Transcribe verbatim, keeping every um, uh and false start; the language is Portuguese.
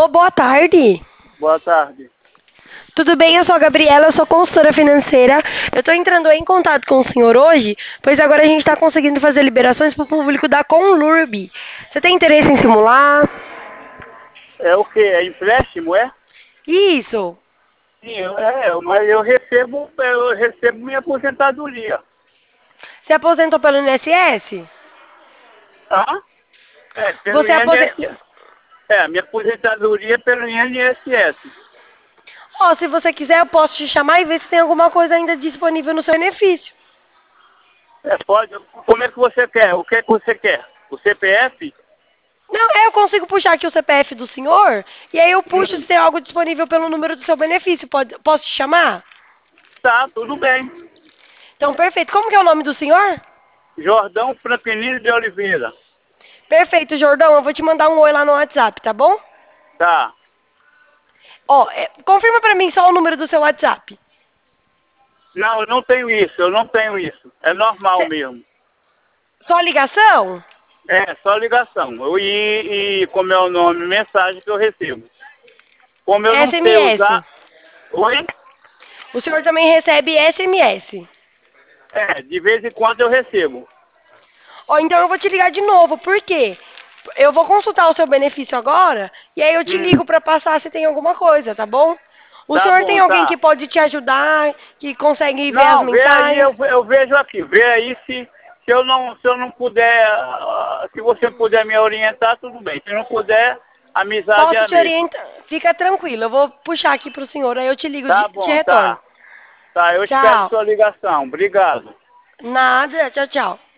boa tarde. Boa tarde. Tudo bem? Eu sou a Gabriela, eu sou consultora financeira. Eu estou entrando em contato com o senhor hoje, pois agora a gente está conseguindo fazer liberações para o público da Conlurb. Você tem interesse em simular? É o que? É empréstimo, é? Isso. Sim, eu- é, eu- mas eu recebo, eu recebo minha aposentadoria. Você aposentou pelo I N S S? Tá? É, pelo Você aposentou... I N S S. É, minha aposentadoria é pelo I N S S. Ó, se você quiser, eu posso te chamar e ver se tem alguma coisa ainda disponível no seu benefício. É, pode, como é que você quer? O que é que você quer? O C P F? Não, é, eu consigo puxar aqui o C P F do senhor, e aí eu puxo Hum, se tem algo disponível pelo número do seu benefício. Pode, posso te chamar? tá, tudo bem. Então, perfeito. Como que é o nome do senhor? Jordão Franquinino de Oliveira. Perfeito, Jordão. Eu vou te mandar um oi lá no WhatsApp, tá bom? Tá. Ó, é, confirma pra mim só o número do seu WhatsApp. Não, eu não tenho isso, eu não tenho isso. É normal Cê, mesmo. só ligação? É, só ligação. Eu, e, e como é o nome, mensagem que eu recebo. Como eu não sei S M S. usar. Oi? O senhor também recebe S M S. É, de vez em quando eu recebo. Ó, então eu vou te ligar de novo, por quê? Eu vou consultar o seu benefício agora, e aí eu te Hum, ligo pra passar se tem alguma coisa, tá bom? O tá senhor tem bom, alguém que tá. pode te ajudar, que consegue ver as Não, vê aí, mensagens? eu, eu vejo aqui. Vê aí se, se eu não, se eu não puder, ah, se você puder me orientar, tudo bem. Se não puder, a amizade é Posso a te mesma. orientar? Fica tranquilo, eu vou puxar aqui pro senhor, aí eu te ligo, de, Tá te bom, retorno. tá. Tá, eu espero Tchau. sua ligação. Obrigado. Nada, tchau, tchau.